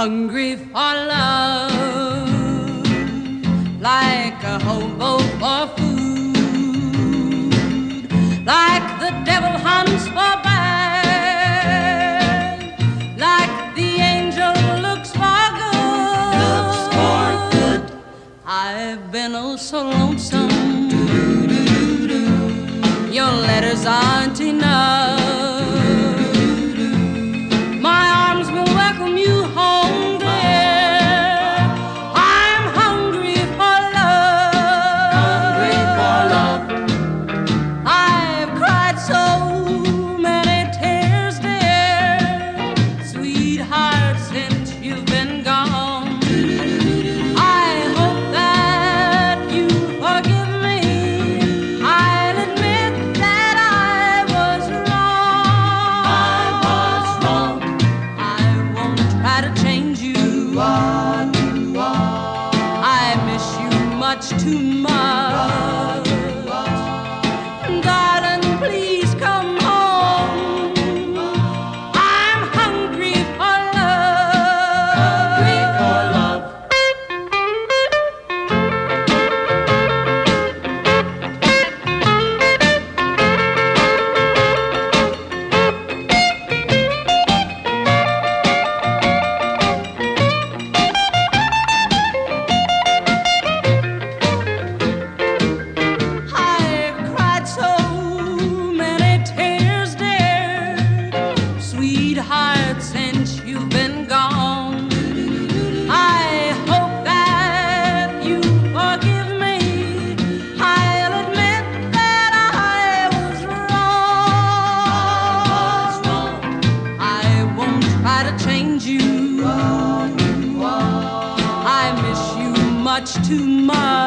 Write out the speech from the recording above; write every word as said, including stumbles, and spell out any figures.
hungry for love, like a hobo for food, like the devil hunts for bad, like the angel looks for good. Looks for good. I've been oh so lonesome. Your letters aren't enough. My arms will welcome you home, dear. I'm hungry for love. Hungry for love. I've cried so many tears, dear, sweetheart, since you've been gone. I hope that you forgive me. I'll admit that I was wrong. I was wrong. I won't try to change you. You are, you are. I miss you much too much. Darling, please come home. I'm hungry for love. Hungry for love. I've cried so many tears, dear, sweetheart, since you've been gone. I hope that you forgive me. I'll admit that I was wrong. I won't try to change you. I miss you much too much.